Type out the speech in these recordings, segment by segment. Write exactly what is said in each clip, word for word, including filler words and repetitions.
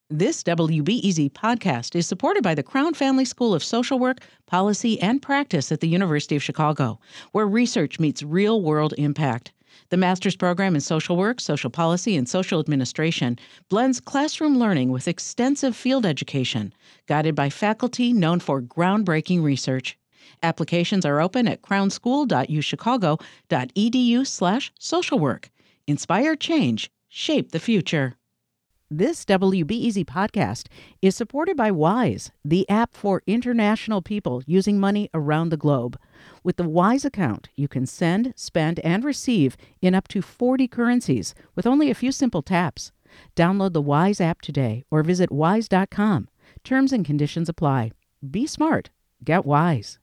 This W B E Z podcast is supported by the Crown Family School of Social Work, Policy, and Practice at the University of Chicago, where research meets real-world impact. The master's program in social work, social policy, and social administration blends classroom learning with extensive field education, guided by faculty known for groundbreaking research. Applications are open at crownschool dot u chicago dot e d u slash social work. Inspire change. Shape the future. This W B E Z podcast is supported by Wise, the app for international people using money around the globe. With the Wise account, you can send, spend, and receive in up to forty currencies with only a few simple taps. Download the Wise app today or visit wise dot com. Terms and conditions apply. Be smart. Get Wise.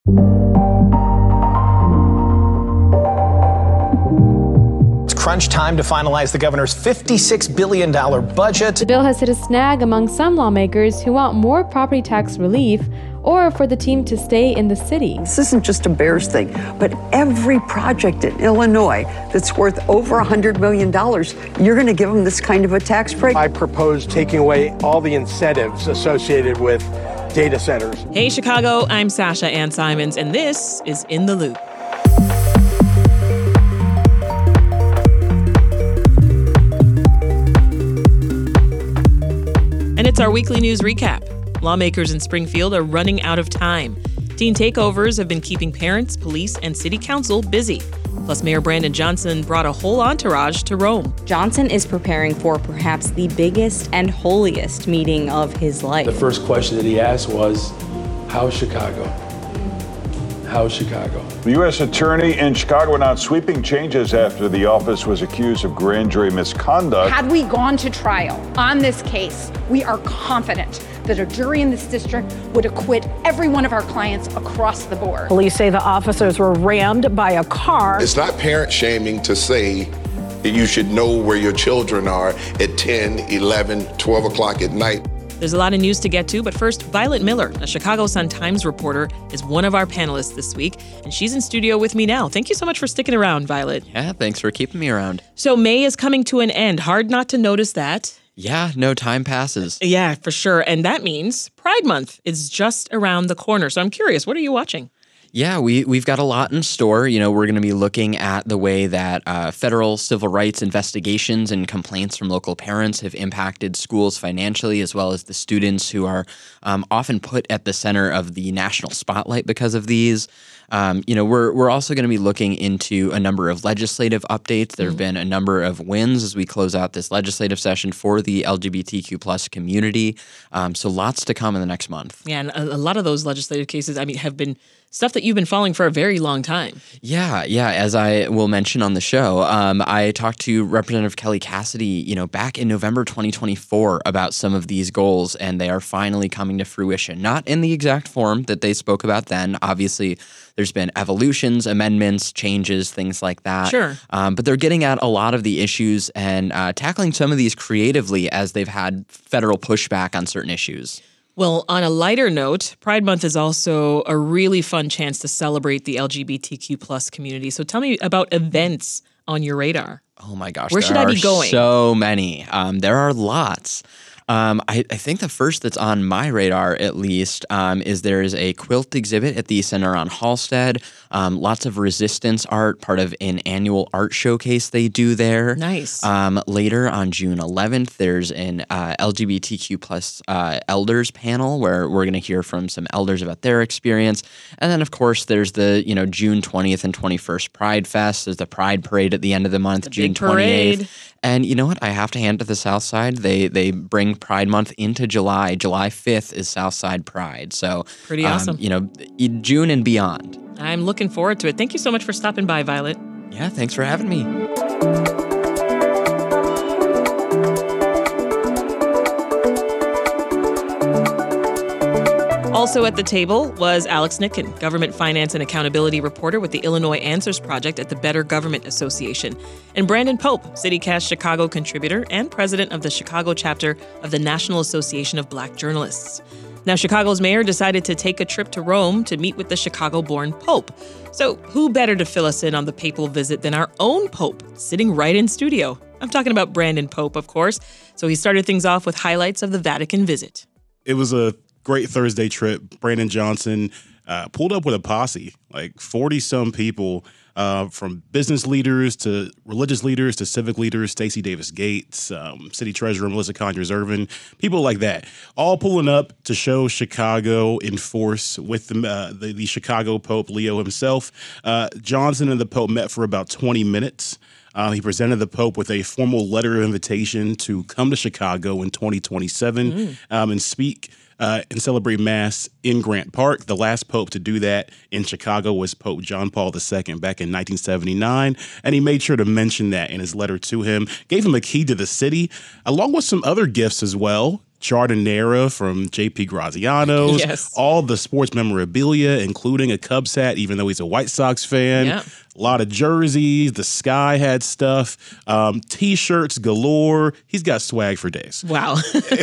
Crunch time to finalize the governor's fifty-six billion dollars budget. The bill has hit a snag among some lawmakers who want more property tax relief or for the team to stay in the city. This isn't just a Bears thing, but every project in Illinois that's worth over one hundred million dollars, you're going to give them this kind of a tax break. I propose taking away all the incentives associated with data centers. Hey, Chicago, I'm Sasha Ann Simons, and this is In the Loop. And it's our weekly news recap. Lawmakers in Springfield are running out of time. Teen takeovers have been keeping parents, police, and city council busy. Plus, Mayor Brandon Johnson brought a whole entourage to Rome. Johnson is preparing for perhaps the biggest and holiest meeting of his life. The first question that he asked was, how's Chicago? How's Chicago? The U S attorney in Chicago announced sweeping changes after the office was accused of grand jury misconduct. Had we gone to trial on this case, we are confident that a jury in this district would acquit every one of our clients across the board. Police say the officers were rammed by a car. It's not parent shaming to say that you should know where your children are at ten, eleven, twelve o'clock at night. There's a lot of news to get to, but first, Violet Miller, a Chicago Sun-Times reporter, is one of our panelists this week, and she's in studio with me now. Thank you so much for sticking around, Violet. Yeah, thanks for keeping me around. So May is coming to an end. Hard not to notice that. Yeah, no time passes. Yeah, for sure. And that means Pride Month is just around the corner. So I'm curious, what are you watching? Yeah, we, we've got a lot in store. You know, we're going to be looking at the way that uh, federal civil rights investigations and complaints from local parents have impacted schools financially, as well as the students who are um, often put at the center of the national spotlight because of these. Um, you know, we're we're also going to be looking into a number of legislative updates. There have mm-hmm. been a number of wins as we close out this legislative session for the L G B T Q plus community. Um, so lots to come in the next month. Yeah, and a, a lot of those legislative cases, I mean, have been stuff that you've been following for a very long time. Yeah, yeah. As I will mention on the show, um, I talked to Representative Kelly Cassidy, you know, back in November twenty twenty-four about some of these goals, and they are finally coming to fruition. Not in the exact form that they spoke about then. Obviously, there's been evolutions, amendments, changes, things like that. Sure. Um, but they're getting at a lot of the issues and uh, tackling some of these creatively as they've had federal pushback on certain issues. Well, on a lighter note, Pride Month is also a really fun chance to celebrate the L G B T Q plus community. So tell me about events on your radar. Oh my gosh. Where should I be going? So many. Um, there are lots. Um, I, I think the first that's on my radar, at least, um, is there is a quilt exhibit at the Center on Halsted. Um, lots of resistance art, part of an annual art showcase they do there. Nice. Um, later on June eleventh, there's an uh, L G B T Q plus uh, elders panel where we're going to hear from some elders about their experience. And then, of course, there's the you know June twentieth and twenty-first Pride Fest. There's the Pride Parade at the end of the month, the June twenty-eighth. And you know what? I have to hand to the South Side. They they bring Pride Month into July. July fifth is Southside Pride. So pretty um, awesome. You know, June and beyond. I'm looking forward to it. Thank you so much for stopping by, Violet. Yeah, thanks for having me. Also at the table was Alex Nitkin, government finance and accountability reporter with the Illinois Answers Project at the Better Government Association, and Brandon Pope, CityCast Chicago contributor and president of the Chicago chapter of the National Association of Black Journalists. Now, Chicago's mayor decided to take a trip to Rome to meet with the Chicago-born Pope. So who better to fill us in on the papal visit than our own Pope, sitting right in studio? I'm talking about Brandon Pope, of course. So he started things off with highlights of the Vatican visit. It was a great Thursday trip. Brandon Johnson uh, pulled up with a posse, like forty-some people, uh, from business leaders to religious leaders to civic leaders, Stacey Davis Gates, um, City Treasurer Melissa Conyers-Ervin, people like that, all pulling up to show Chicago in force with the, uh, the, the Chicago Pope Leo himself. Uh, Johnson and the Pope met for about twenty minutes. Uh, he presented the Pope with a formal letter of invitation to come to Chicago in twenty twenty-seven mm. um, and speak uh, and celebrate Mass in Grant Park. The last Pope to do that in Chicago was Pope John Paul the Second back in nineteen seventy-nine, and he made sure to mention that in his letter to him, gave him a key to the city, along with some other gifts as well. Giardiniera from J P Graziano's, yes. all the sports memorabilia, including a Cubs hat, even though he's a White Sox fan. Yeah. A lot of jerseys. The Sky had stuff. Um, T-shirts galore. He's got swag for days. Wow.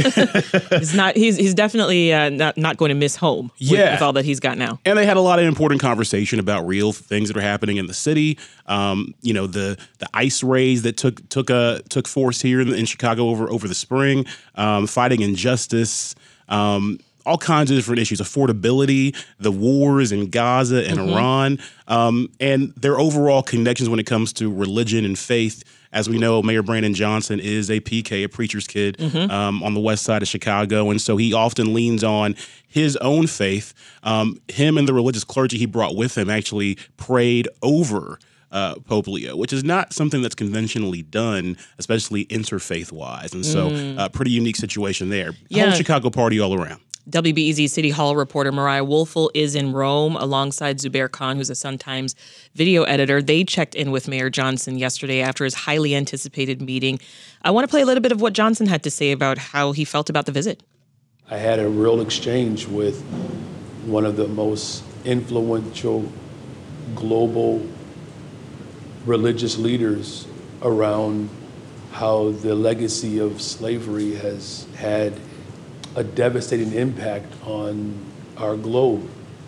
he's not. He's he's definitely uh, not not going to miss home. With, Yeah. with all that he's got now. And they had a lot of important conversation about real things that are happening in the city. Um, you know, the the ice raids that took took uh, took force here in, in Chicago over over the spring, um, fighting injustice. Um, all kinds of different issues, affordability, the wars in Gaza and Mm-hmm. Iran, um, and their overall connections when it comes to religion and faith. As we know, Mayor Brandon Johnson is a P K, a preacher's kid, Mm-hmm. um, on the west side of Chicago. And so he often leans on his own faith. Um, him and the religious clergy he brought with him actually prayed over uh, Pope Leo, which is not something that's conventionally done, especially interfaith-wise. And so Mm. uh, pretty unique situation there. Yeah. Whole Chicago party all around. W B E Z City Hall reporter Mariah Woelfel is in Rome alongside Zubair Khan, who's a Sun-Times video editor. They checked in with Mayor Johnson yesterday after his highly anticipated meeting. I want to play a little bit of what Johnson had to say about how he felt about the visit. I had a real exchange with one of the most influential global religious leaders around how the legacy of slavery has had a devastating impact on our globe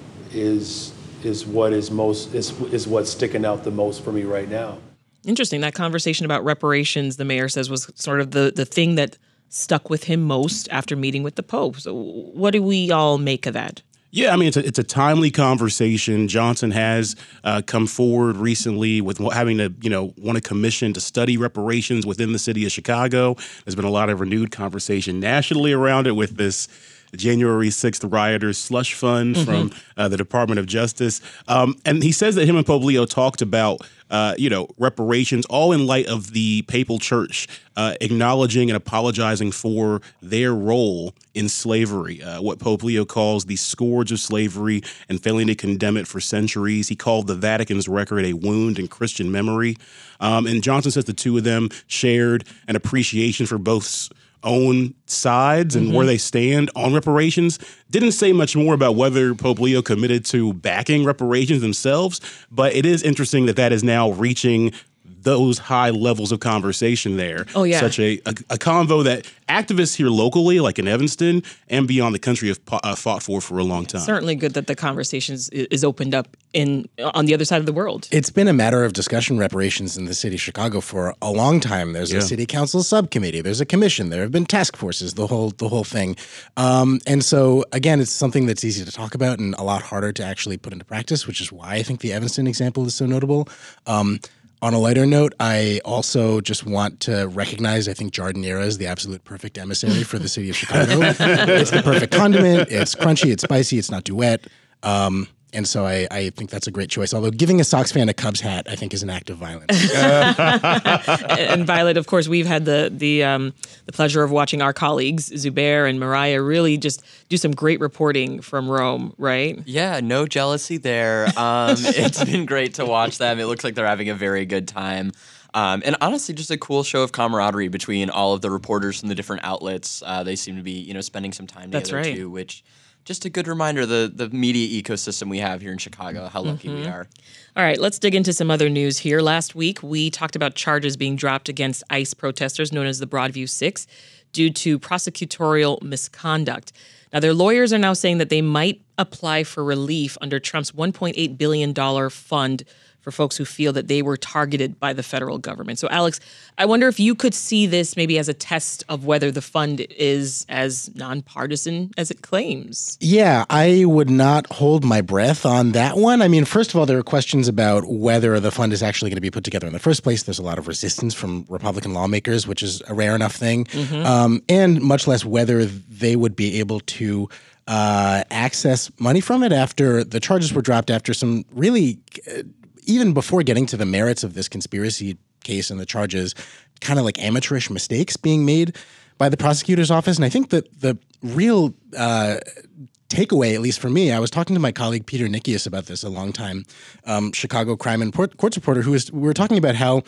is is what is most is is what's sticking out the most for me right now. Interesting. That conversation about reparations, the mayor says, was sort of the, the thing that stuck with him most after meeting with the Pope. So what do we all make of that? Yeah, I mean, it's a, it's a timely conversation. Johnson has uh, come forward recently with having to, you know, want a commission to study reparations within the city of Chicago. There's been a lot of renewed conversation nationally around it with this January sixth rioters slush fund mm-hmm. from uh, the Department of Justice. Um, and he says that him and Pope Leo talked about, uh, you know, reparations, all in light of the papal church uh, acknowledging and apologizing for their role in slavery, uh, what Pope Leo calls the scourge of slavery, and failing to condemn it for centuries. He called the Vatican's record a wound in Christian memory. Um, and Johnson says the two of them shared an appreciation for both own sides and mm-hmm. where they stand on reparations. Didn't say much more about whether Pope Leo committed to backing reparations themselves, but it is interesting that that is now reaching those high levels of conversation there. Oh, yeah. Such a, a, a convo that activists here locally, like in Evanston and beyond the country, have uh, fought for for a long time. Certainly good that the conversation is, is opened up in on the other side of the world. It's been a matter of discussion, reparations in the city of Chicago for a long time. There's Yeah. a city council subcommittee. There's a commission. There have been task forces, the whole the whole thing. Um, and so, again, it's something that's easy to talk about and a lot harder to actually put into practice, which is why I think the Evanston example is so notable. Um, On a lighter note, I also just want to recognize, I think Giardiniera is the absolute perfect emissary for the city of Chicago. It's the perfect condiment. It's crunchy. It's spicy. It's not too wet. Um, and so I, I think that's a great choice. Although giving a Sox fan a Cubs hat, I think, is an act of violence. And Violet, of course, we've had the the um, the pleasure of watching our colleagues, Zubair and Mariah, really just do some great reporting from Rome, right? Yeah, no jealousy there. Um, it's been great to watch them. It looks like they're having a very good time. Um, and honestly, just a cool show of camaraderie between all of the reporters from the different outlets. Uh, they seem to be, you know, spending some time That's together right. too, which just a good reminder, the the media ecosystem we have here in Chicago, how lucky Mm-hmm. we are. All right, let's dig into some other news here. Last week, we talked about charges being dropped against ICE protesters known as the Broadview Six due to prosecutorial misconduct. Now, their lawyers are now saying that they might apply for relief under Trump's one point eight billion dollars fund for folks who feel that they were targeted by the federal government. So, Alex, I wonder if you could see this maybe as a test of whether the fund is as nonpartisan as it claims. Yeah, I would not hold my breath on that one. I mean, first of all, there are questions about whether the fund is actually going to be put together in the first place. There's a lot of resistance from Republican lawmakers, which is a rare enough thing, mm-hmm. um, and much less whether they would be able to uh, access money from it after the charges were dropped, after some really, uh, even before getting to the merits of this conspiracy case and the charges, kind of like amateurish mistakes being made by the prosecutor's office. And I think that the real uh, takeaway, at least for me, I was talking to my colleague Peter Nikias about this, a longtime um, Chicago crime and port- courts reporter, who was, we were talking about how,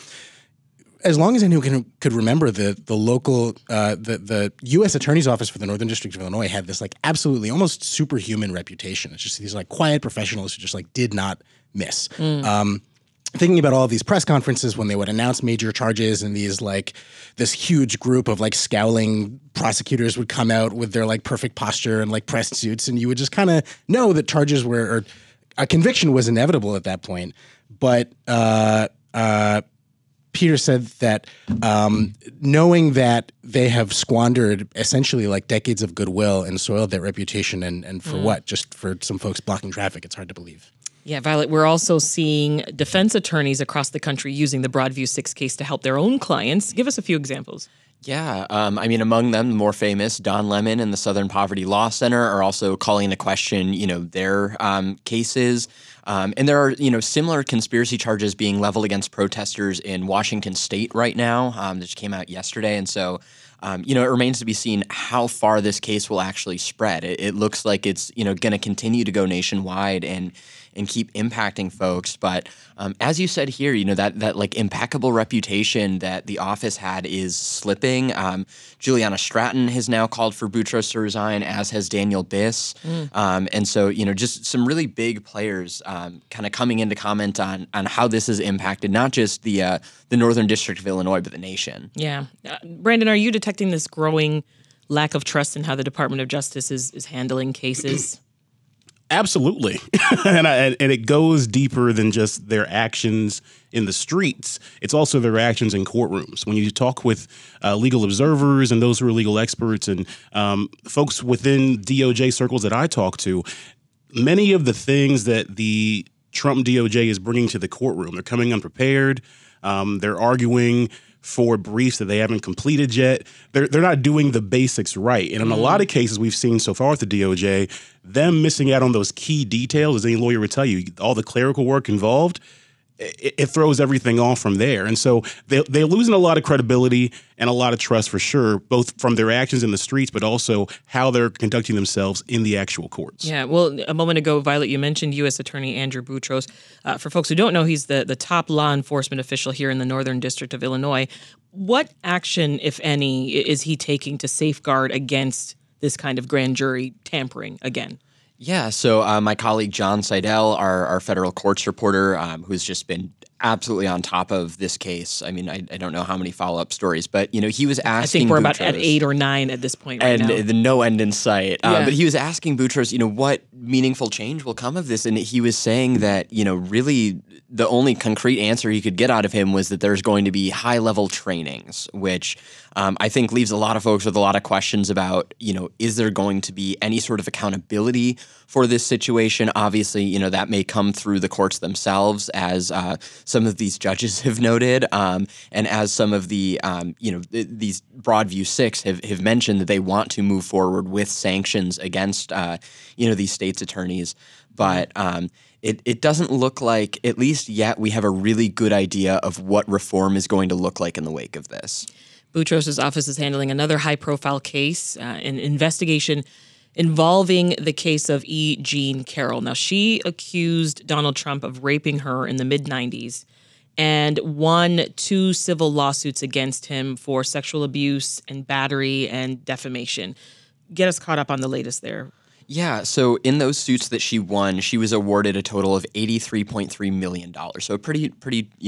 as long as anyone can, could remember, the the local, uh, the the U S Attorney's Office for the Northern District of Illinois had this like absolutely almost superhuman reputation. It's just these like quiet professionals who just like did not miss. Mm. Um, thinking about all of these press conferences when they would announce major charges, and these like this huge group of like scowling prosecutors would come out with their like perfect posture and like pressed suits, and you would just kind of know that charges were, or a conviction was inevitable at that point. But uh, uh, Peter said that um, knowing that they have squandered essentially like decades of goodwill and soiled their reputation, and, and for mm. what? Just for some folks blocking traffic, it's hard to believe. Yeah, Violet, we're also seeing defense attorneys across the country using the Broadview six case to help their own clients. Give us a few examples. Yeah, um, I mean, among them, the more famous, Don Lemon and the Southern Poverty Law Center are also calling into question, you know, their um, cases. Um, and there are, you know, similar conspiracy charges being leveled against protesters in Washington State right now. Um, that just came out yesterday. And so, um, you know, it remains to be seen how far this case will actually spread. It, it looks like it's, you know, going to continue to go nationwide and and keep impacting folks. But um, as you said here, you know, that that like impeccable reputation that the office had is slipping. Um, Juliana Stratton has now called for Boutros to resign, as has Daniel Biss. Mm. Um, and so, you know, just some really big players um, kind of coming in to comment on on how this has impacted not just the uh, the Northern District of Illinois, but the nation. Yeah. Uh, Brandon, are you detecting this growing lack of trust in how the Department of Justice is, is handling cases? Absolutely. and, I, and it goes deeper than just their actions in the streets. It's also their actions in courtrooms. When you talk with uh, legal observers and those who are legal experts and um, folks within D O J circles that I talk to, many of the things that the Trump D O J is bringing to the courtroom, they're coming unprepared. Um, they're arguing for briefs that they haven't completed yet. They're they're not doing the basics right. And in mm. a lot of cases we've seen so far with the D O J, them missing out on those key details, as any lawyer would tell you, all the clerical work involved, it, it throws everything off from there. And so they, they're losing a lot of credibility and a lot of trust for sure, both from their actions in the streets, but also how they're conducting themselves in the actual courts. Yeah, well, a moment ago, Violet, you mentioned U S Attorney Andrew Boutros. Uh, for folks who don't know, he's the, the top law enforcement official here in the Northern District of Illinois. What action, if any, is he taking to safeguard against this kind of grand jury tampering again? Yeah, so uh, my colleague John Seidel, our, our federal courts reporter, um, who's just been absolutely on top of this case. I mean, I, I don't know how many follow-up stories, but, you know, he was asking I think we're Boutros, about at eight or nine at this point right and now. And the no end in sight. Yeah. Uh, but he was asking Boutros, you know, what meaningful change will come of this? And he was saying that, you know, really the only concrete answer he could get out of him was that there's going to be high-level trainings, which um, I think leaves a lot of folks with a lot of questions about, you know, is there going to be any sort of accountability for this situation? Obviously, you know, that may come through the courts themselves, as uh, some of these judges have noted, um, and as some of the, um, you know, th- these Broadview Six have, have mentioned that they want to move forward with sanctions against, uh, you know, these states' attorneys. But um, it, it doesn't look like, at least yet, we have a really good idea of what reform is going to look like in the wake of this. Boutros' office is handling another high-profile case, uh, an investigation involving the case of E. Jean Carroll. Now, she accused Donald Trump of raping her in the mid nineties and won two civil lawsuits against him for sexual abuse and battery and defamation. Get us caught up on the latest there. Yeah, so in those suits that she won, she was awarded a total of eighty-three point three million dollars. So a pretty, pretty, you know,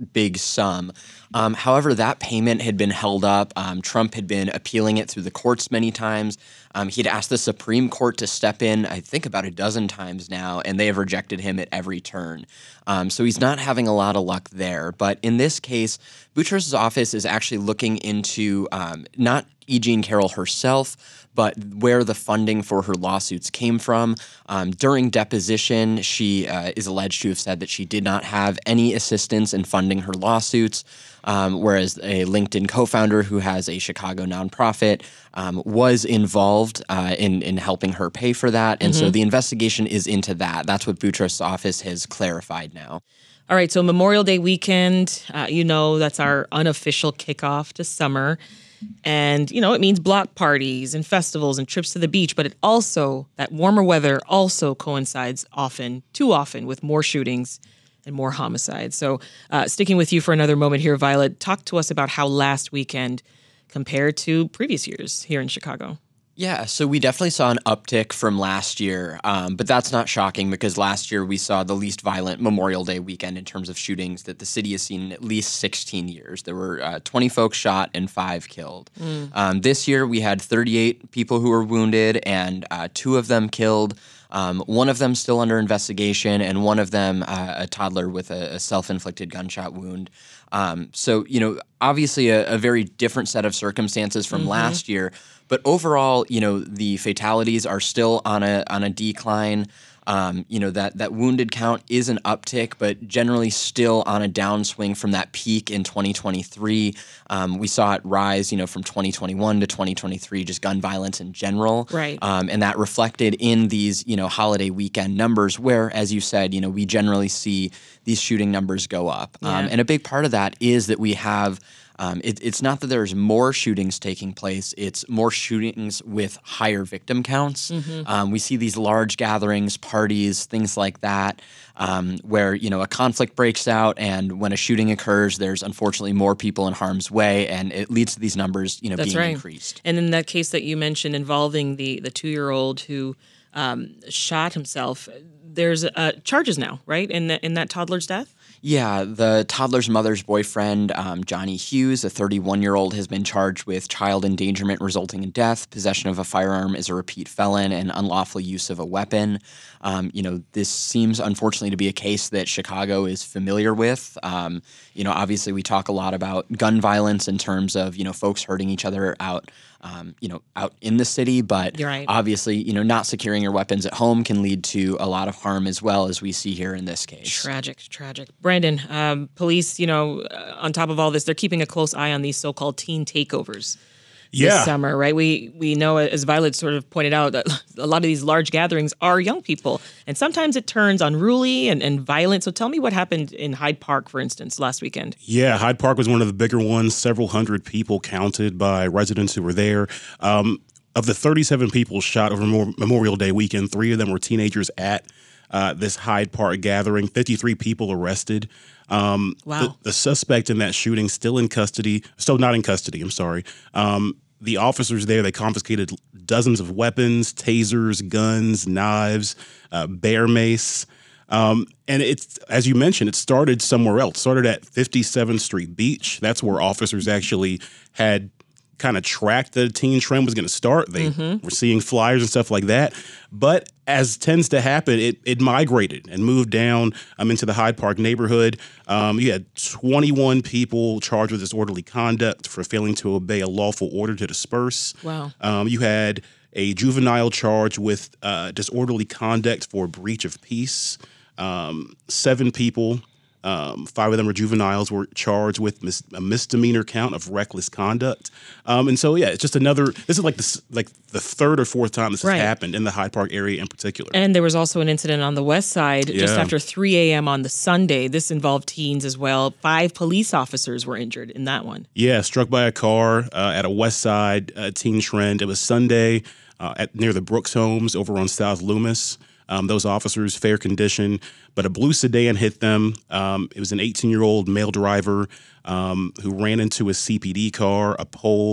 big sum. Um, however, that payment had been held up. Um, Trump had been appealing it through the courts many times. Um, he'd asked the Supreme Court to step in, I think, about a dozen times now, and they have rejected him at every turn. Um, so he's not having a lot of luck there. But in this case, Boutros' office is actually looking into um, not E. Jean Carroll herself, but where the funding for her lawsuits came from. Um, during deposition, she uh, is alleged to have said that she did not have any assistance in funding her lawsuits, um, whereas a LinkedIn co-founder who has a Chicago nonprofit um, was involved uh, in, in helping her pay for that. And mm-hmm. so the investigation is into that. That's what Boutros' office has clarified now. All right, so Memorial Day weekend, uh, you know, that's our unofficial kickoff to summer. And, you know, it means block parties and festivals and trips to the beach, but it also, that warmer weather also coincides often, too often, with more shootings and more homicides. So uh, sticking with you for another moment here, Violet, talk to us about how last weekend compared to previous years here in Chicago. Yeah, so we definitely saw an uptick from last year, um, but that's not shocking because last year we saw the least violent Memorial Day weekend in terms of shootings that the city has seen in at least sixteen years. There were uh, twenty folks shot and five killed. Mm. Um, this year we had thirty-eight people who were wounded and uh, two of them killed. Um, one of them still under investigation, and one of them uh, a toddler with a, a self-inflicted gunshot wound. Um, so, you know, obviously a, a very different set of circumstances from mm-hmm. last year. But overall, you know, the fatalities are still on a on a decline. Um, you know, that that wounded count is an uptick, but generally still on a downswing from that peak in twenty twenty-three. Um, we saw it rise, you know, from twenty twenty-one to twenty twenty-three, just gun violence in general. Right. Um, and that reflected in these, you know, holiday weekend numbers where, as you said, you know, we generally see these shooting numbers go up. Yeah. Um, and a big part of that is that we have Um, it, it's not that there's more shootings taking place, it's more shootings with higher victim counts. Mm-hmm. Um, we see these large gatherings, parties, things like that, um, where, you know, a conflict breaks out, and when a shooting occurs, there's unfortunately more people in harm's way, and it leads to these numbers, you know, That's being right. increased. And in that case that you mentioned involving the, the two-year-old who um, shot himself, there's uh, charges now, right, in, the, in that toddler's death? Yeah, the toddler's mother's boyfriend, um, Johnny Hughes, a thirty-one-year-old, has been charged with child endangerment resulting in death, possession of a firearm as a repeat felon, and unlawful use of a weapon. Um, you know, this seems unfortunately to be a case that Chicago is familiar with. Um, you know, obviously we talk a lot about gun violence in terms of, you know, folks hurting each other out, um, you know, out in the city. But You're right. obviously, you know, not securing your weapons at home can lead to a lot of harm as well, as we see here in this case. Tragic, tragic. Brandon, um, police, you know, uh, on top of all this, they're keeping a close eye on these so-called teen takeovers. Yeah. This summer, right? We we know, as Violet sort of pointed out, that a lot of these large gatherings are young people, and sometimes it turns unruly and, and violent. So tell me what happened in Hyde Park, for instance, last weekend. Yeah, Hyde Park was one of the bigger ones. Several hundred people counted by residents who were there. Um, of the thirty-seven people shot over Memorial Day weekend, three of them were teenagers at uh, this Hyde Park gathering. fifty-three people arrested. Um, wow. The, the suspect in that shooting still in custody. Still not in custody, I'm sorry. Um, the officers there, they confiscated dozens of weapons, tasers, guns, knives, uh, bear mace. Um, and it's, as you mentioned, it started somewhere else. It started at fifty-seventh Street Beach. That's where officers actually had kind of tracked that a teen trend was going to start. They mm-hmm. were seeing flyers and stuff like that. But as tends to happen, it it migrated and moved down um, into the Hyde Park neighborhood. Um, you had twenty-one people charged with disorderly conduct for failing to obey a lawful order to disperse. Wow. Um, you had a juvenile charged with uh, disorderly conduct for breach of peace. Um, seven people, um, five of them are juveniles, were charged with mis- a misdemeanor count of reckless conduct. Um, and so, yeah, it's just another. This is like the like the third or fourth time this right. has happened in the Hyde Park area in particular. And there was also an incident on the west side Yeah. just after three a.m. on the Sunday. This involved teens as well. Five police officers were injured in that one. Yeah, struck by a car uh, at a West Side uh, teen trend. It was Sunday uh, at near the Brooks Homes over on South Loomis. Um, those officers, fair condition, but a blue sedan hit them. Um, it was an eighteen-year-old male driver um, who ran into a C P D car, a pole,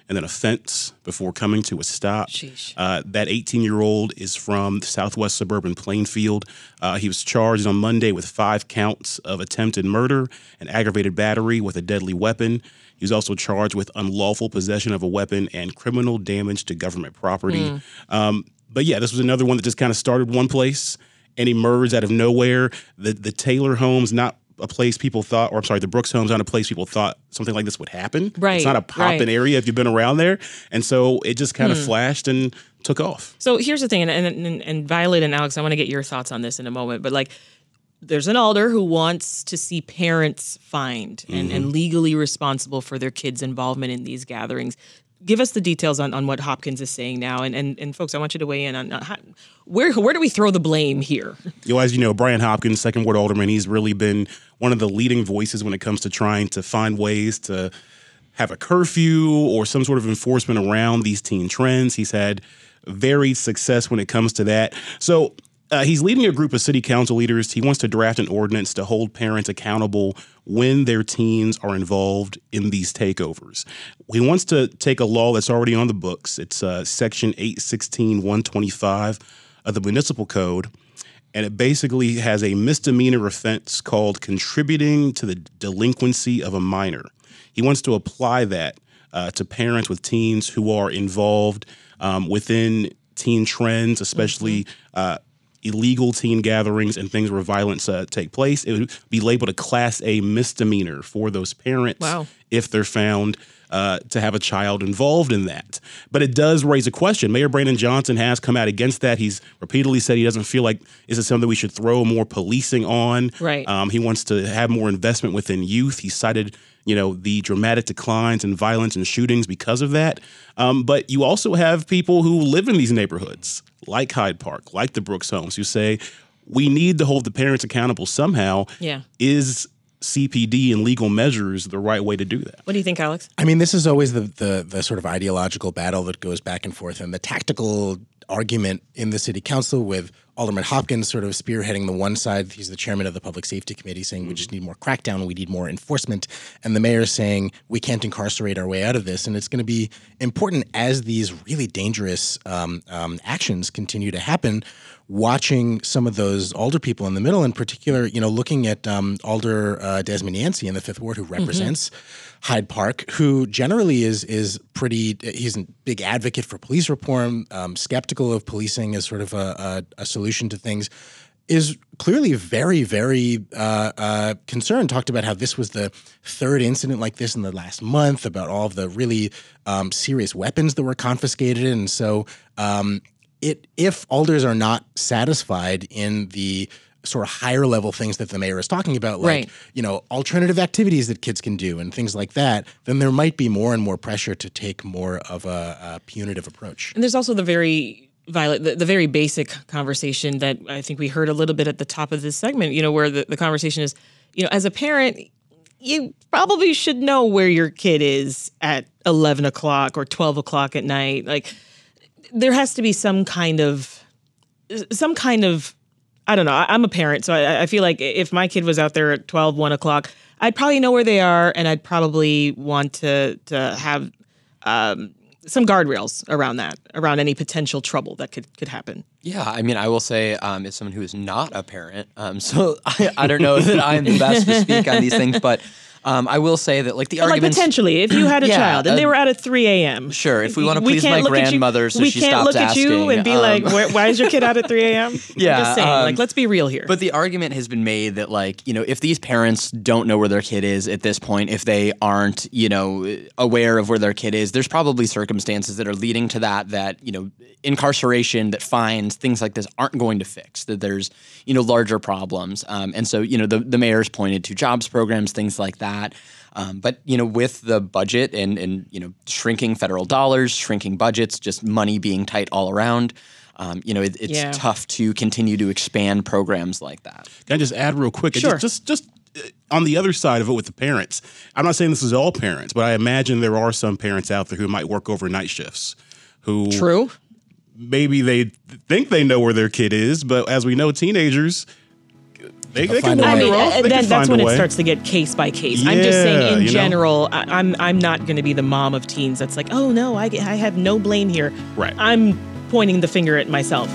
and then a fence before coming to a stop. Uh, that eighteen-year-old is from the southwest suburban Plainfield. Uh, he was charged on Monday with five counts of attempted murder and aggravated battery with a deadly weapon. He was also charged with unlawful possession of a weapon and criminal damage to government property. Mm. Um, but yeah, this was another one that just kind of started one place and emerged out of nowhere. The the Taylor home's not a place people thought, or I'm sorry, the Brooks home's not a place people thought something like this would happen. Right. It's not a poppin' right. area if you've been around there. And so it just kind of Hmm. flashed and took off. So here's the thing, and, and, and Violet and Alex, I want to get your thoughts on this in a moment, but like, there's an alder who wants to see parents fined and, Mm-hmm. and legally responsible for their kids' involvement in these gatherings. Give us the details on, on what Hopkins is saying now. And, and and folks, I want you to weigh in on uh, how, where where do we throw the blame here? You know, as you know, Brian Hopkins, second ward alderman, he's really been one of the leading voices when it comes to trying to find ways to have a curfew or some sort of enforcement around these teen trends. He's had varied success when it comes to that. So uh, he's leading a group of city council leaders. He wants to draft an ordinance to hold parents accountable when their teens are involved in these takeovers. He wants to take a law that's already on the books. It's uh, Section eight sixteen one twenty-five of the Municipal Code, and it basically has a misdemeanor offense called contributing to the delinquency of a minor. He wants to apply that uh, to parents with teens who are involved um, within teen trends, especially mm-hmm. uh, illegal teen gatherings and things where violence uh, take place. It would be labeled a Class A misdemeanor for those parents Wow. if they're found uh, to have a child involved in that. But it does raise a question. Mayor Brandon Johnson has come out against that. He's repeatedly said he doesn't feel like this is something we should throw more policing on. Right. Um, he wants to have more investment within youth. He cited, you know, the dramatic declines in violence and shootings because of that. Um, but you also have people who live in these neighborhoods, like Hyde Park, like the Brooks homes, who say we need to hold the parents accountable somehow. Yeah. Is C P D and legal measures the right way to do that? What do you think, Alex? I mean, this is always the, the the sort of ideological battle that goes back and forth, and the tactical argument in the city council with Alderman Hopkins sort of spearheading the one side. He's the chairman of the Public Safety Committee, saying mm-hmm. we just need more crackdown, we need more enforcement, and the mayor saying we can't incarcerate our way out of this. And it's going to be important as these really dangerous um, um, actions continue to happen, watching some of those older people in the middle, in particular, you know, looking at um, Alder uh, Desmond Yancey in the Fifth Ward, who represents mm-hmm. Hyde Park, who generally is is pretty. He's a big advocate for police reform, um, skeptical of policing as sort of a, a, a solution to things. Is clearly very, very uh, uh, concerned. Talked about how this was the third incident like this in the last month. About all of the really um, serious weapons that were confiscated, and so. Um, It, if alders are not satisfied in the sort of higher level things that the mayor is talking about, like, right. you know, alternative activities that kids can do and things like that, then there might be more and more pressure to take more of a, a punitive approach. And there's also the very Violet, the, the very basic conversation that I think we heard a little bit at the top of this segment, you know, where the, the conversation is, you know, as a parent, you probably should know where your kid is at eleven o'clock or twelve o'clock at night. Like, there has to be some kind of, some kind of, I don't know. I, I'm a parent, so I, I feel like if my kid was out there at twelve, one o'clock, I'd probably know where they are, and I'd probably want to to have um, some guardrails around that, around any potential trouble that could could happen. Yeah, I mean, I will say, um, as someone who is not a parent, um, so I, I don't know that I'm the best to speak on these things, but. Um, I will say that, like, the but arguments... Like, potentially, if you had a yeah, child and uh, they were out at three a.m. Sure, if we want to please my grandmother so we she stops stops asking. We can't look asking, at you and be um, like, Where, why is your kid out at three a.m.? Yeah. I'm just saying, um, like, let's be real here. But the argument has been made that, like, you know, if these parents don't know where their kid is at this point, if they aren't, you know, aware of where their kid is, there's probably circumstances that are leading to that, that, you know, incarceration, that fines, things like this aren't going to fix, that there's, you know, larger problems. Um, and so, you know, the, the mayor's pointed to jobs programs, things like that. Um, but, you know, with the budget and, and, you know, shrinking federal dollars, shrinking budgets, just money being tight all around, um, you know, it, it's yeah. tough to continue to expand programs like that. Can I just add real quick? Sure. Just, just, just on the other side of it with the parents, I'm not saying this is all parents, but I imagine there are some parents out there who might work overnight shifts who True. maybe they think they know where their kid is, but as we know, teenagers They, they can I mean, they uh, can then that's when a it way. starts to get case by case. Yeah, I'm just saying, in you know? general, I, I'm I'm not going to be the mom of teens that's like, oh no, I, I have no blame here. Right. I'm pointing the finger at myself.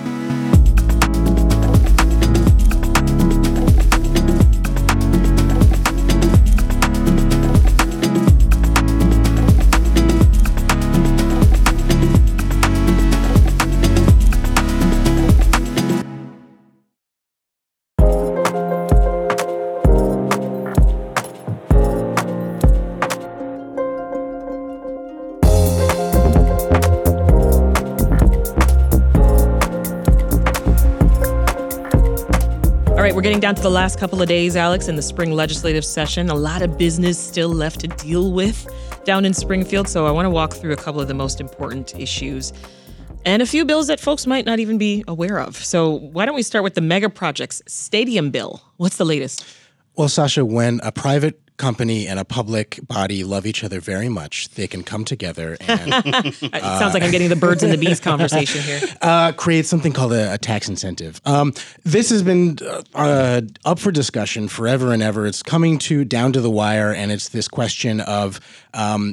We're getting down to the last couple of days, Alex, in the spring legislative session. A lot of business still left to deal with down in Springfield. So I want to walk through a couple of the most important issues and a few bills that folks might not even be aware of. So why don't we start with the mega projects stadium bill? What's the latest? Well, Sasha, when a private company and a public body love each other very much, they can come together and it uh, sounds like I'm getting the birds and the bees conversation here. Uh, create something called a, a tax incentive. Um, this has been uh, up for discussion forever and ever. It's coming to down to the wire, and it's this question of um,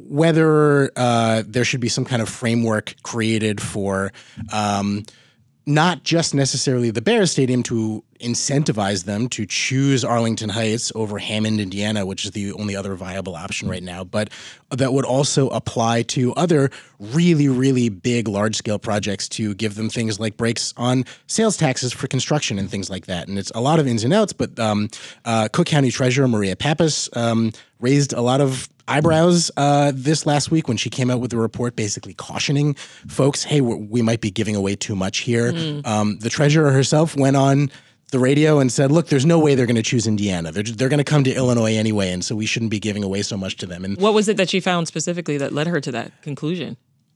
whether uh, there should be some kind of framework created for um, not just necessarily the Bears Stadium to incentivize them to choose Arlington Heights over Hammond, Indiana, which is the only other viable option right now, but that would also apply to other really, really big, large-scale projects to give them things like breaks on sales taxes for construction and things like that. And it's a lot of ins and outs, but um, uh, Cook County Treasurer Maria Pappas um, raised a lot of eyebrows uh, this last week when she came out with a report basically cautioning folks, hey, we're, we might be giving away too much here. Mm. Um, the treasurer herself went on the radio and said, look, there's no way they're going to choose Indiana. They're, they're going to come to Illinois anyway, and so we shouldn't be giving away so much to them. And what was it that she found specifically that led her to that conclusion?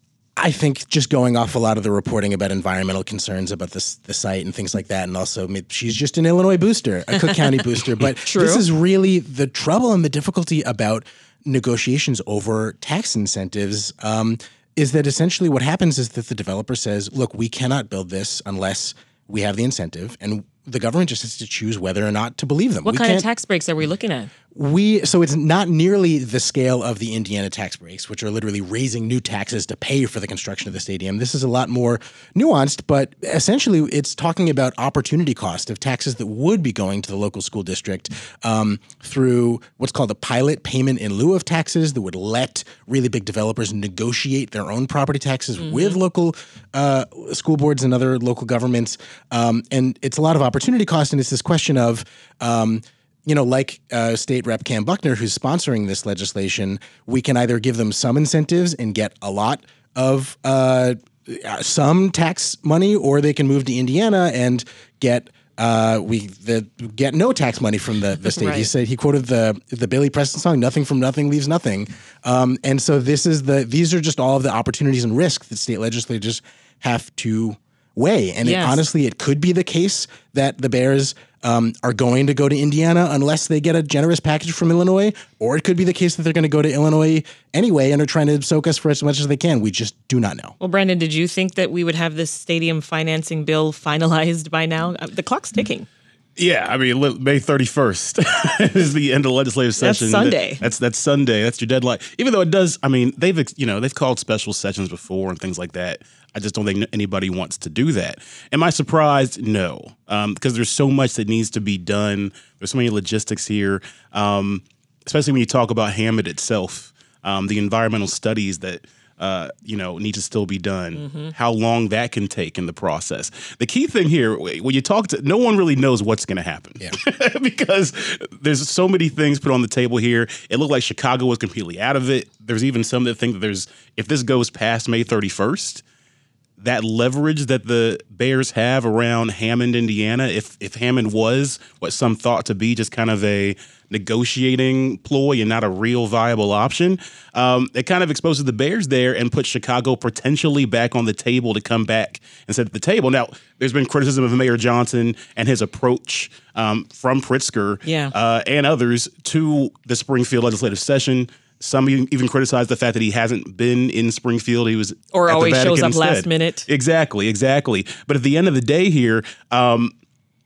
I think just going off a lot of the reporting about environmental concerns about this, the site and things like that, and also maybe she's just an Illinois booster, a Cook County booster. But True. This is really the trouble and the difficulty about negotiations over tax incentives um, is that essentially what happens is that the developer says, look, we cannot build this unless we have the incentive, and the government just has to choose whether or not to believe them. What we kind of can't- tax breaks are we looking at? We so it's not nearly the scale of the Indiana tax breaks, which are literally raising new taxes to pay for the construction of the stadium. This is a lot more nuanced, but essentially it's talking about opportunity cost of taxes that would be going to the local school district um, through what's called a pilot payment in lieu of taxes that would let really big developers negotiate their own property taxes mm-hmm. with local uh, school boards and other local governments. Um, and it's a lot of opportunity cost, and it's this question of um, you know, like uh, State Rep Cam Buckner, who's sponsoring this legislation, we can either give them some incentives and get a lot of uh, some tax money, or they can move to Indiana and get uh, we the, get no tax money from the, the state. Right. He said he quoted the the Billy Preston song, "Nothing from nothing leaves nothing," um, and so this is the these are just all of the opportunities and risks that state legislators have to weigh. And yes. it, honestly, it could be the case that the Bears um, are going to go to Indiana unless they get a generous package from Illinois, or it could be the case that they're going to go to Illinois anyway and are trying to soak us for as much as they can. We just do not know. Well, Brandon, did you think that we would have this stadium financing bill finalized by now? The clock's ticking. Yeah, I mean, May thirty-first is the end of the legislative session. That's Sunday. That's that's Sunday. That's your deadline. Even though it does, I mean, they've you know they've called special sessions before and things like that. I just don't think anybody wants to do that. Am I surprised? No, um, because there's so much that needs to be done. There's so many logistics here, um, especially when you talk about Hammond itself, um, the environmental studies that. Uh, you know, need to still be done, mm-hmm. how long that can take in the process. The key thing here, when you talk to, no one really knows what's going to happen yeah. because there's so many things put on the table here. It looked like Chicago was completely out of it. There's even some that think that there's, if this goes past May thirty-first, that leverage that the Bears have around Hammond, Indiana, if if Hammond was what some thought to be just kind of a negotiating ploy and not a real viable option, um, it kind of exposes the Bears there and puts Chicago potentially back on the table to come back and sit at the table. Now, there's been criticism of Mayor Johnson and his approach um, from Pritzker yeah. uh, and others to the Springfield legislative session. Some even criticized the fact that he hasn't been in Springfield. He was or at always the Vatican shows up instead. last minute. Exactly, exactly. But at the end of the day here, um,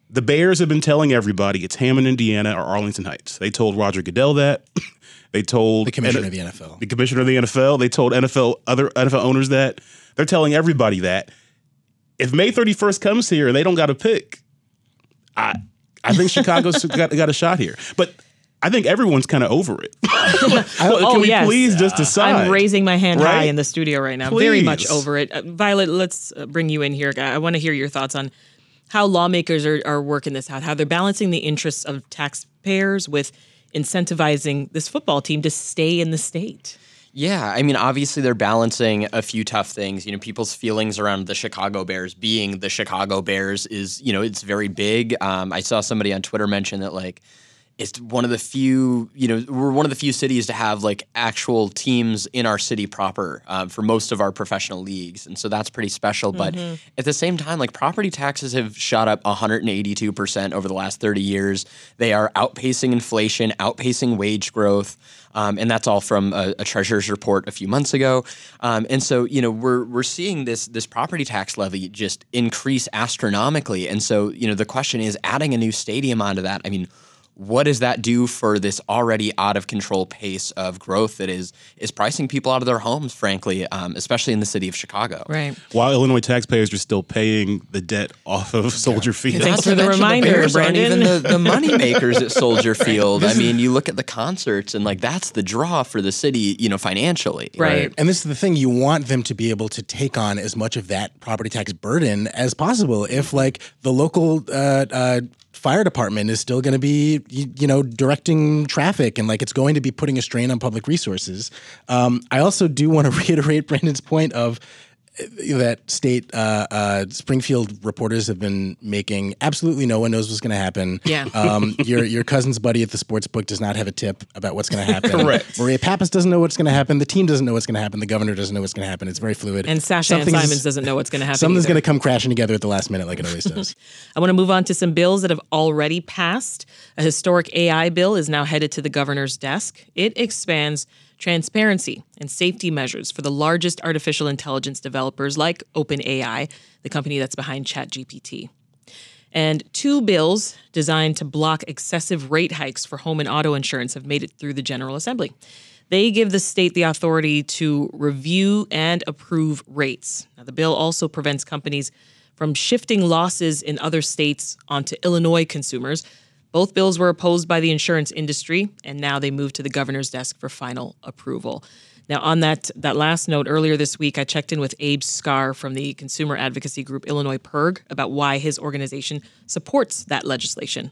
the Bears have been telling everybody it's Hammond, Indiana, or Arlington Heights. They told Roger Goodell that. They told the commissioner N- of the N F L. The commissioner of the N F L. They told N F L other N F L owners that. They're telling everybody that. If May thirty-first comes here and they don't got a pick, I I think Chicago's got, got a shot here. But I think everyone's kind of over it. Can oh, we yes. please just decide? I'm raising my hand right? high in the studio right now. Please. Very much over it. Uh, Violet, let's uh, bring you in here. I want to hear your thoughts on how lawmakers are, are working this out, how they're balancing the interests of taxpayers with incentivizing this football team to stay in the state. Yeah, I mean, obviously they're balancing a few tough things. You know, people's feelings around the Chicago Bears being the Chicago Bears is, you know, it's very big. Um, I saw somebody on Twitter mention that, like, it's one of the few, you know, we're one of the few cities to have like actual teams in our city proper uh, for most of our professional leagues. And so that's pretty special. But mm-hmm. at the same time, like property taxes have shot up one hundred eighty-two percent over the last thirty years. They are outpacing inflation, outpacing wage growth. Um, and that's all from a, a treasurer's report a few months ago. Um, and so, you know, we're we're seeing this this property tax levy just increase astronomically. And so, you know, the question is adding a new stadium onto that. I mean, what does that do for this already out of control pace of growth that is is pricing people out of their homes, frankly, um, especially in the city of Chicago? Right. While Illinois taxpayers are still paying the debt off of Soldier Field. Thanks for the reminder, the Bears Brandon. Aren't even the, the money makers at Soldier Field. I mean, you look at the concerts and like that's the draw for the city, you know, financially. Right. right. And this is the thing, you want them to be able to take on as much of that property tax burden as possible. If like the local uh, uh, fire department is still going to be, you, you know, directing traffic and like it's going to be putting a strain on public resources. Um, I also do want to reiterate Brandon's point of that state uh, uh, Springfield reporters have been making. Absolutely no one knows what's going to happen. Yeah. Um, your your cousin's buddy at the sports book does not have a tip about what's going to happen. Correct. Maria Pappas doesn't know what's going to happen. The team doesn't know what's going to happen. The governor doesn't know what's going to happen. It's very fluid. And Sasha Ann Simons doesn't know what's going to happen. Something's going to come crashing together at the last minute like it always does. I want to move on to some bills that have already passed. A historic A I bill is now headed to the governor's desk. It expands transparency and safety measures for the largest artificial intelligence developers like OpenAI, the company that's behind ChatGPT. And two bills designed to block excessive rate hikes for home and auto insurance have made it through the General Assembly. They give the state the authority to review and approve rates. Now, the bill also prevents companies from shifting losses in other states onto Illinois consumers. Both bills were opposed by the insurance industry, and now they move to the governor's desk for final approval. Now, on that that last note, earlier this week, I checked in with Abe Scar from the consumer advocacy group Illinois P I R G about why his organization supports that legislation.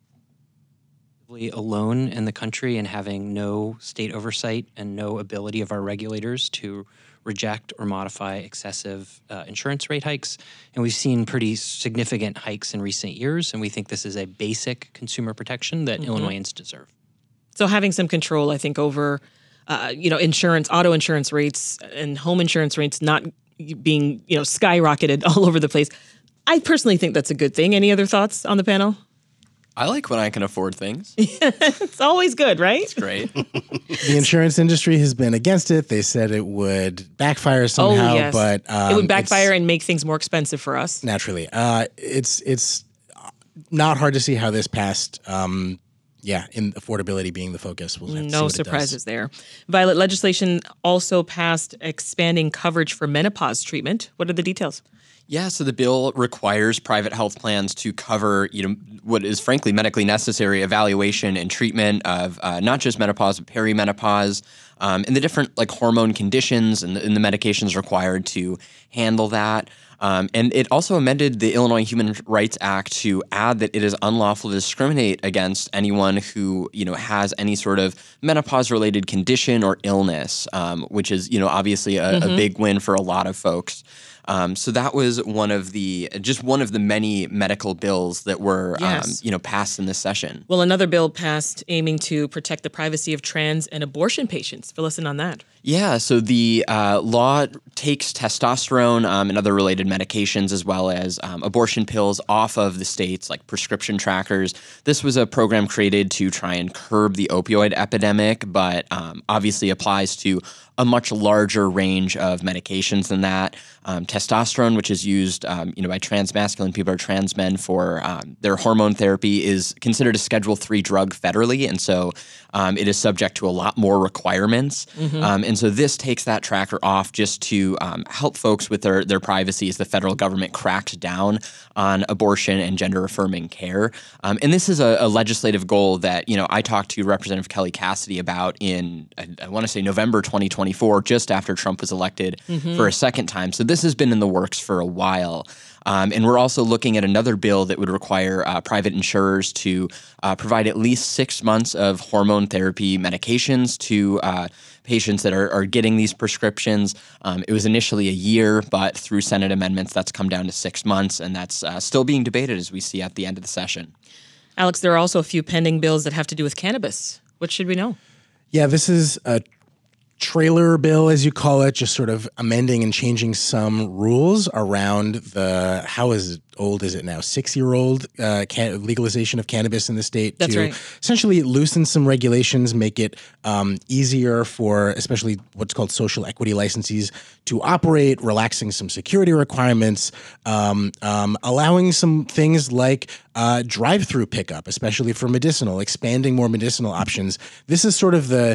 Alone in the country and having no state oversight and no ability of our regulators to reject or modify excessive uh, insurance rate hikes. And we've seen pretty significant hikes in recent years, and we think this is a basic consumer protection that mm-hmm. Illinoisans deserve. So having some control, I think, over uh, you know, insurance, auto insurance rates and home insurance rates not being, you know, skyrocketed all over the place. I personally think that's a good thing. Any other thoughts on the panel? I like when I can afford things. It's always good, right? It's great. The insurance industry has been against it. They said it would backfire somehow, oh, yes. but um, it would backfire and make things more expensive for us. Naturally, uh, it's it's not hard to see how this passed. Um, yeah, in affordability being the focus. We'll have to no see surprises there. Violet, legislation also passed expanding coverage for menopause treatment. What are the details? Yeah, so the bill requires private health plans to cover, you know, what is frankly medically necessary evaluation and treatment of uh, not just menopause, but perimenopause, um, and the different like hormone conditions and the, and the medications required to handle that. Um, and it also amended the Illinois Human Rights Act to add that it is unlawful to discriminate against anyone who, you know, has any sort of menopause-related condition or illness, um, which is, you know, obviously a, mm-hmm. a big win for a lot of folks. Um, so that was one of the just one of the many medical bills that were, yes. um, you know, passed in this session. Well, another bill passed aiming to protect the privacy of trans and abortion patients. Fill us in on that. Yeah, so the uh, law takes testosterone um, and other related medications as well as um, abortion pills off of the state's like prescription trackers. This was a program created to try and curb the opioid epidemic, but um, obviously applies to a much larger range of medications than that. Um, testosterone, which is used um, you know, by transmasculine people or trans men for um, their hormone therapy, is considered a Schedule three drug federally, and so um, it is subject to a lot more requirements. Mm-hmm. Um, and so this takes that tracker off just to um, help folks with their, their privacy as the federal government cracked down on abortion and gender-affirming care. Um, and this is a, a legislative goal that, you know, I talked to Representative Kelly Cassidy about in, I, I want to say November twenty twenty-four, just after Trump was elected mm-hmm. for a second time. So this has been in the works for a while. Um, and we're also looking at another bill that would require uh, private insurers to uh, provide at least six months of hormone therapy medications to uh, patients that are, are getting these prescriptions. Um, it was initially a year, but through Senate amendments, that's come down to six months, and that's uh, still being debated as we see at the end of the session. Alex, there are also a few pending bills that have to do with cannabis. What should we know? Yeah, this is a trailer bill, as you call it, just sort of amending and changing some rules around the, how is it, old is it now, six-year-old uh, can- legalization of cannabis in the state. That's to right. Essentially loosen some regulations, make it um, easier for especially what's called social equity licensees to operate, relaxing some security requirements, um, um, allowing some things like uh, drive-through pickup, especially for medicinal, expanding more medicinal options. This is sort of the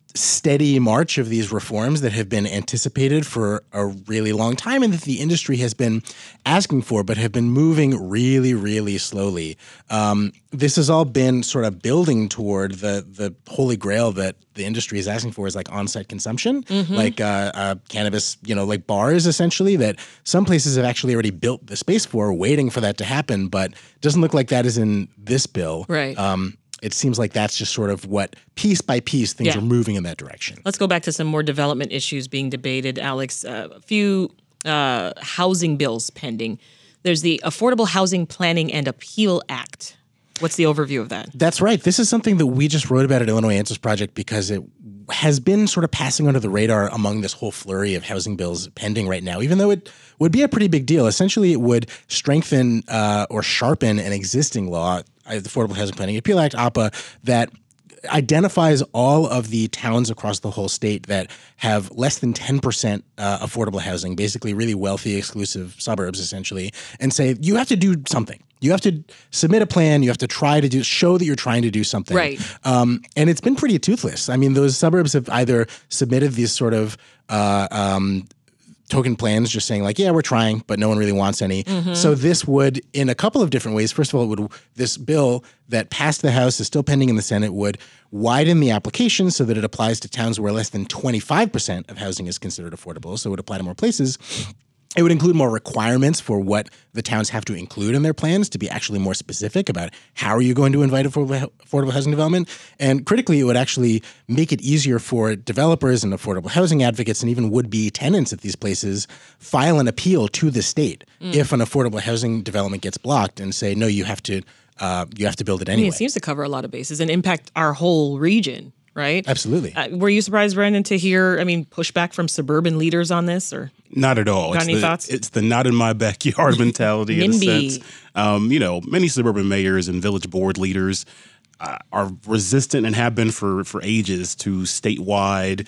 steady march of these reforms that have been anticipated for a really long time and that the industry has been asking for, but have been moving really, really slowly. Um, this has all been sort of building toward the the holy grail that the industry is asking for, is like on-site consumption, mm-hmm. like uh, uh, cannabis, you know, like bars essentially, that some places have actually already built the space for, waiting for that to happen, but it doesn't look like that is in this bill. Right. Um, It seems like that's just sort of what, piece by piece, things yeah. are moving in that direction. Let's go back to some more development issues being debated, Alex. Uh, a few uh, housing bills pending. There's the Affordable Housing Planning and Appeal Act. What's the overview of that? That's right. This is something that we just wrote about at Illinois Answers Project because it has been sort of passing under the radar among this whole flurry of housing bills pending right now, even though it would be a pretty big deal. Essentially, it would strengthen uh, or sharpen an existing law, the Affordable Housing Planning and Appeal Act, A P A, that identifies all of the towns across the whole state that have less than ten percent uh, affordable housing, basically really wealthy, exclusive suburbs, essentially, and say, you have to do something. You have to submit a plan. You have to try to do show that you're trying to do something. Right. Um, and it's been pretty toothless. I mean, those suburbs have either submitted these sort of uh, um, token plans just saying like, yeah, we're trying, but no one really wants any. Mm-hmm. So this would, in a couple of different ways, first of all, it would this bill that passed the House, is still pending in the Senate, would widen the application so that it applies to towns where less than twenty-five percent of housing is considered affordable. So it would apply to more places. It would include more requirements for what the towns have to include in their plans to be actually more specific about how are you going to invite affordable, affordable housing development. And critically, it would actually make it easier for developers and affordable housing advocates and even would-be tenants at these places file an appeal to the state mm. if an affordable housing development gets blocked and say, no, you have to uh, you have to build it anyway. I mean, it seems to cover a lot of bases and impact our whole region. Right? Absolutely. Uh, were you surprised, Brandon, to hear, I mean, pushback from suburban leaders on this? Or not at all. Got it's any the, thoughts? It's the not in my backyard mentality in a NIMBY. sense. Um, you know, many suburban mayors and village board leaders uh, are resistant and have been for, for ages to statewide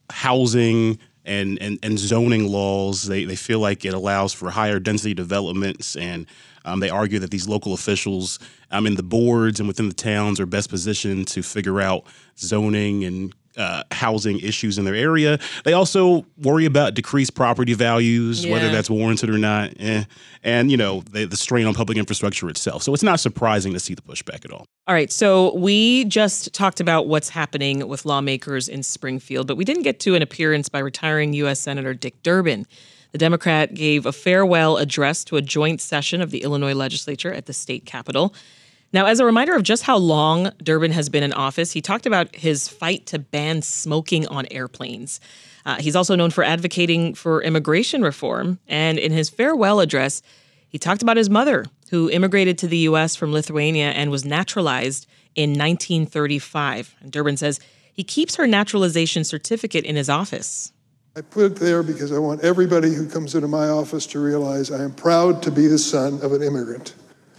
housing and, and, and zoning laws. They, they feel like it allows for higher density developments, and Um, they argue that these local officials um, in the boards and within the towns are best positioned to figure out zoning and uh, housing issues in their area. They also worry about decreased property values, yeah. whether that's warranted or not, eh. and, you know, the, the strain on public infrastructure itself. So it's not surprising to see the pushback at all. All right, so we just talked about what's happening with lawmakers in Springfield, but we didn't get to an appearance by retiring U S Senator Dick Durbin. The Democrat gave a farewell address to a joint session of the Illinois legislature at the state capitol. Now, as a reminder of just how long Durbin has been in office, he talked about his fight to ban smoking on airplanes. Uh, he's also known for advocating for immigration reform. And in his farewell address, he talked about his mother, who immigrated to the U S from Lithuania and was naturalized in nineteen thirty-five. And Durbin says He keeps her naturalization certificate in his office. I put it there because I want everybody who comes into my office to realize I am proud to be the son of an immigrant.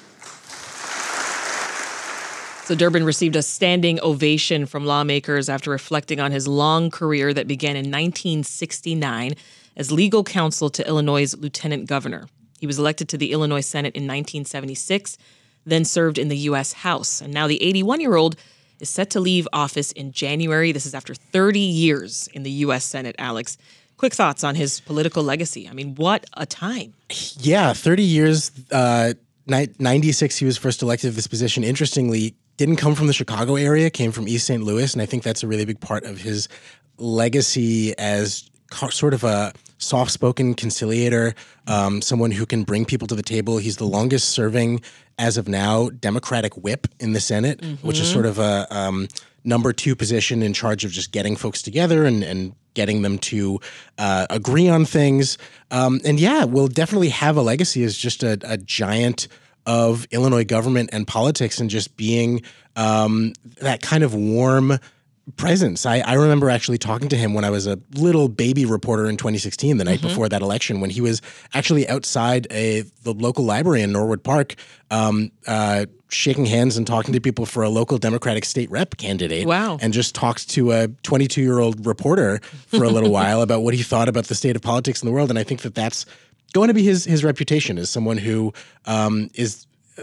So Durbin received a standing ovation from lawmakers after reflecting on his long career that began in nineteen sixty-nine as legal counsel to Illinois' lieutenant governor. He was elected to the Illinois Senate in nineteen seventy-six, then served in the U S House. And now the eighty-one-year-old is set to leave office in January. This is after thirty years in the U S Senate, Alex. Quick thoughts on his political legacy. I mean, what a time. Yeah, thirty years. Uh, ninety-six, he was first elected to this position. Interestingly, didn't come from the Chicago area, came from East Saint Louis, and I think that's a really big part of his legacy as sort of a soft-spoken conciliator, um, someone who can bring people to the table. He's the longest-serving, as of now, Democratic whip in the Senate, mm-hmm. which is sort of a um, number two position in charge of just getting folks together and, and getting them to uh, agree on things. Um, and yeah, we'll definitely have a legacy as just a, a giant of Illinois government and politics and just being um, that kind of warm presence. I, I remember actually talking to him when I was a little baby reporter in twenty sixteen, the night mm-hmm. before that election, when he was actually outside a the local library in Norwood Park, um, uh, shaking hands and talking to people for a local Democratic state rep candidate. Wow. And just talked to a twenty-two-year-old reporter for a little while about what he thought about the state of politics in the world. And I think that that's going to be his his reputation as someone who um, is uh,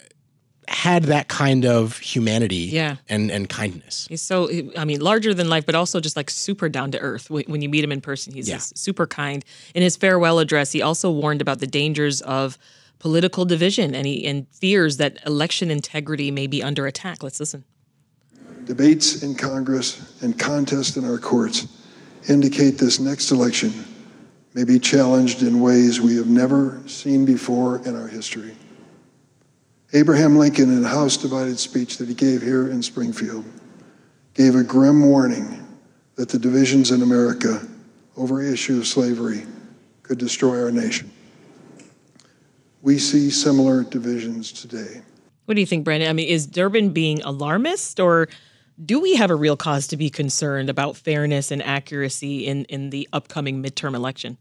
had that kind of humanity yeah. and and kindness. He's so, I mean, larger than life, but also just like super down to earth. When you meet him in person, he's Yeah. just super kind. In his farewell address, he also warned about the dangers of political division and he and fears that election integrity may be under attack. Let's listen. Debates in Congress and contests in our courts indicate this next election may be challenged in ways we have never seen before in our history. Abraham Lincoln, in a House-divided speech that he gave here in Springfield, gave a grim warning that the divisions in America over the issue of slavery could destroy our nation. We see similar divisions today. What do you think, Brandon? I mean, is Durbin being alarmist, or do we have a real cause to be concerned about fairness and accuracy in, in the upcoming midterm election?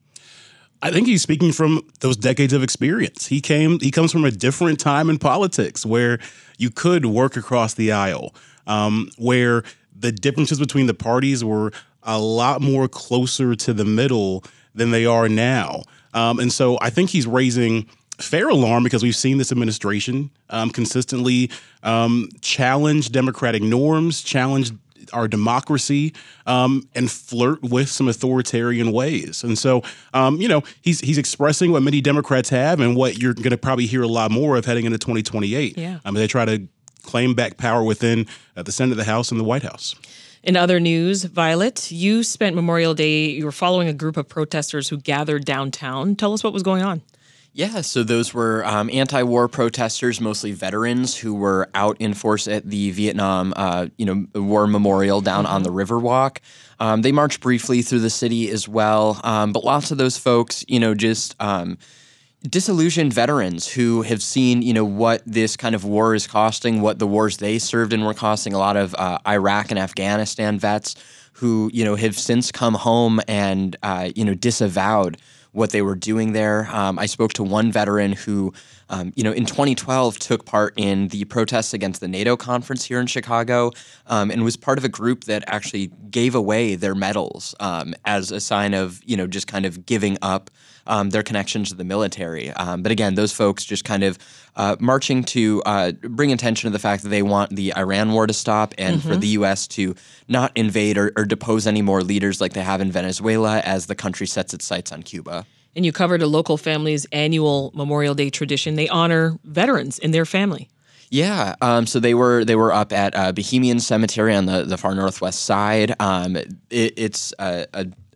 I think he's speaking from those decades of experience. He came, he comes from a different time in politics where you could work across the aisle, um, where the differences between the parties were a lot more closer to the middle than they are now. Um, and so I think he's raising fair alarm because we've seen this administration um, consistently um, challenge democratic norms, challenge our democracy, um, and flirt with some authoritarian ways. And so, um, you know, he's he's expressing what many Democrats have and what you're going to probably hear a lot more of heading into twenty twenty-eight. Yeah. I mean, they try to claim back power within uh, the Senate, the House, and the White House. In other news, Violet, you spent Memorial Day, you were following a group of protesters who gathered downtown. Tell us what was going on. Yeah, so those were um, anti-war protesters, mostly veterans, who were out in force at the Vietnam, uh, you know, War Memorial down mm-hmm. on the Riverwalk. Um, they marched briefly through the city as well, um, but lots of those folks, you know, just um, disillusioned veterans who have seen, you know, what this kind of war is costing, what the wars they served in were costing. A lot of uh, Iraq and Afghanistan vets who, you know, have since come home and, uh, you know, disavowed what they were doing there. Um, I spoke to one veteran who, um, you know, in twenty twelve took part in the protests against the NATO conference here in Chicago um, and was part of a group that actually gave away their medals um, as a sign of, you know, just kind of giving up um, their connection to the military. Um, but again, those folks just kind of uh, marching to uh, bring attention to the fact that they want the Iran war to stop and mm-hmm. for the U S to not invade or, or depose any more leaders like they have in Venezuela as the country sets its sights on Cuba. And you covered a local family's annual Memorial Day tradition. They honor veterans and their family. Yeah, um, so they were they were up at uh, Bohemian Cemetery on the, the far northwest side. Um, it, it's a, a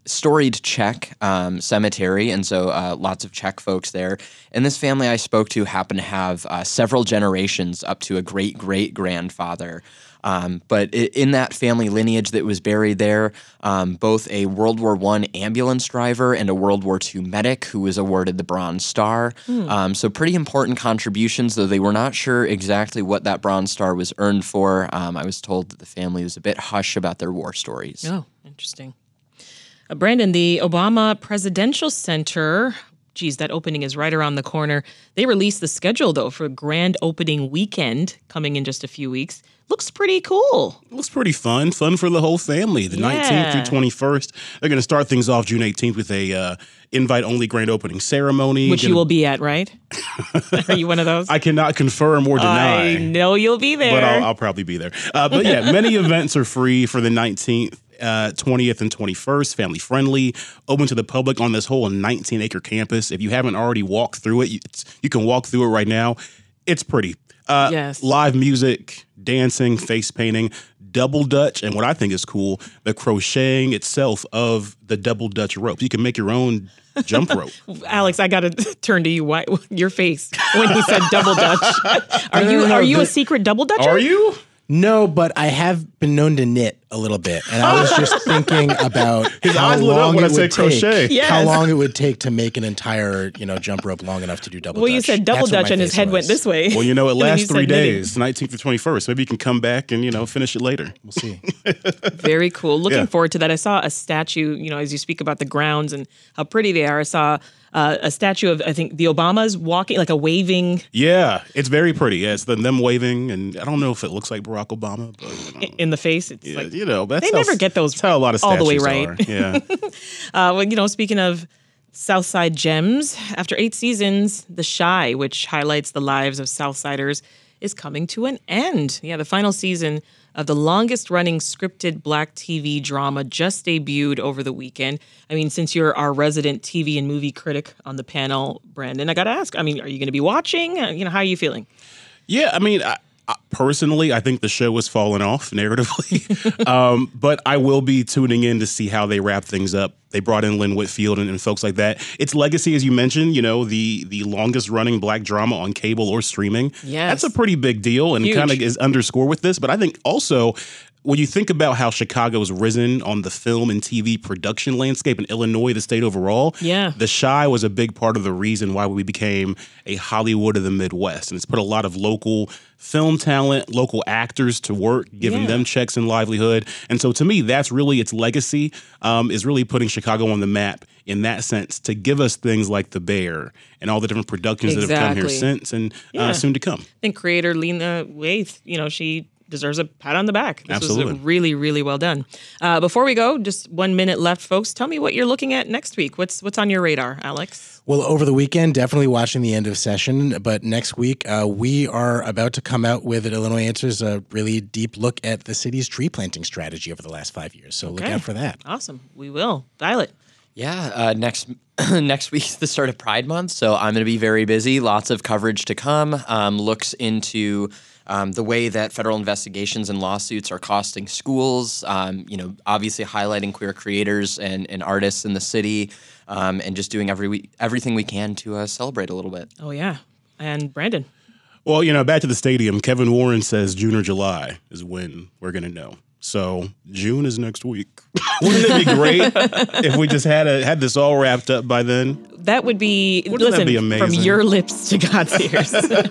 storied Czech um, cemetery, and so uh, lots of Czech folks there. And this family I spoke to happened to have uh, several generations up to a great-great-grandfather. Um, but in that family lineage that was buried there, um, both a World War One ambulance driver and a World War Two medic who was awarded the Bronze Star. Mm. Um, so pretty important contributions, though they were not sure exactly what that Bronze Star was earned for. Um, I was told that the family was a bit hush about their war stories. Oh, interesting. Uh, Brandon, the Obama Presidential Center, geez, that opening is right around the corner. They released the schedule, though, for grand opening weekend coming in just a few weeks. Looks pretty cool. Looks pretty fun. Fun for the whole family. The yeah. nineteenth through twenty-first. They're going to start things off June eighteenth with a uh, invite-only grand opening ceremony. Which Gonna... you will be at, right? Are you one of those? I cannot confirm or deny. I know you'll be there. But I'll, I'll probably be there. Uh, but yeah, many events are free for the nineteenth. Uh, twentieth and twenty-first, family friendly, open to the public on this whole nineteen acre campus. If you haven't already walked through it, you, it's, you can walk through it right now. It's pretty. Uh, yes. Live music, dancing, face painting, double Dutch, and what I think is cool, the crocheting itself of the double Dutch rope. You can make your own jump rope. Alex, I got to turn to you. Why, your face when he said double Dutch. Are no, you no, no, are you the, a secret double Dutcher? Are you? No, but I have been known to knit a little bit, and I was just thinking about His how eyes lit up long when it I said would take, crochet. Yes. how long it would take to make an entire, you know, jump rope long enough to do double well, Dutch. you said double That's what Dutch, my and his face head was. went this way. Well, you know, it And then lasts you three said knitting. days, nineteenth to twenty-first. Maybe you can come back and, you know, finish it later. We'll see. Very cool. Looking Yeah. forward to that. I saw a statue, you know, as you speak about the grounds and how pretty they are. I saw uh, a statue of, I think, the Obamas walking, like a waving. Yeah, it's very pretty. Yeah, it's the, them waving, and I don't know if it looks like Barack Obama, but you know, in the face. It's yeah, like, you know, that's they how, never get those that's how a lot of all the way statues right. are. Yeah. uh, well, you know, speaking of Southside Gems, after eight seasons, The Chi, which highlights the lives of Southsiders, is coming to an end. Yeah, the final season of the longest-running scripted Black T V drama just debuted over the weekend. I mean, since you're our resident T V and movie critic on the panel, Brandon, I got to ask, I mean, are you going to be watching? Uh, you know, how are you feeling? Yeah, I mean, I, I, personally, I think the show has fallen off narratively, um, but I will be tuning in to see how they wrap things up. They brought in Lynn Whitfield and, and folks like that. Its legacy, as you mentioned, you know, the the longest running Black drama on cable or streaming. Yes. That's a pretty big deal and kind of is underscored with this. But I think also, when you think about how Chicago's risen on the film and T V production landscape in Illinois, the state overall, Yeah. The Chi was a big part of the reason why we became a Hollywood of the Midwest. And it's put a lot of local film talent, local actors to work, giving Yeah. them checks and livelihood. And so to me, that's really its legacy, um, is really putting Chicago on the map in that sense to give us things like The Bear and all the different productions that have come here Exactly. since and Yeah. uh, soon to come. I think creator Lena Waithe, you know, she deserves a pat on the back. This Absolutely. was really, really well done. Uh, before we go, just one minute left, folks. Tell me what you're looking at next week. What's what's on your radar, Alex? Well, over the weekend, definitely watching the end of session. But next week, uh, we are about to come out with at Illinois Answers a really deep look at the city's tree planting strategy over the last five years. So look Okay. out for that. Awesome. We will. Violet. Yeah, uh, next next week's the start of Pride Month, so I'm going to be very busy. Lots of coverage to come. Um, looks into um, the way that federal investigations and lawsuits are costing schools. Um, you know, obviously highlighting queer creators and, and artists in the city, um, and just doing every we- everything we can to uh, celebrate a little bit. Oh, yeah. And Brandon. Well, you know, back to the stadium, Kevin Warren says June or July is when we're going to know. So June is next week. Wouldn't it be great if we just had a, had this all wrapped up by then? That would be, Wouldn't listen, that be amazing? from your lips to God's ears.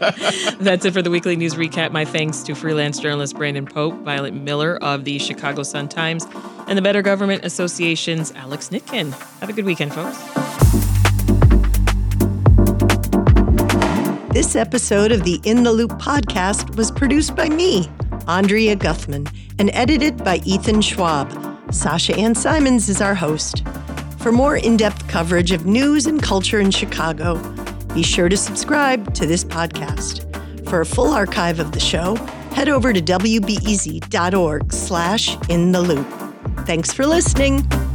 That's it for the weekly news recap. My thanks to freelance journalist Brandon Pope, Violet Miller of the Chicago Sun-Times, and the Better Government Association's Alex Nitkin. Have a good weekend, folks. This episode of the In the Loop podcast was produced by me, Andrea Guthman, and edited by Ethan Schwab. Sasha Ann Simons is our host. For more in-depth coverage of news and culture in Chicago, be sure to subscribe to this podcast. For a full archive of the show, head over to W B E Z dot org slash in the loop. Thanks for listening.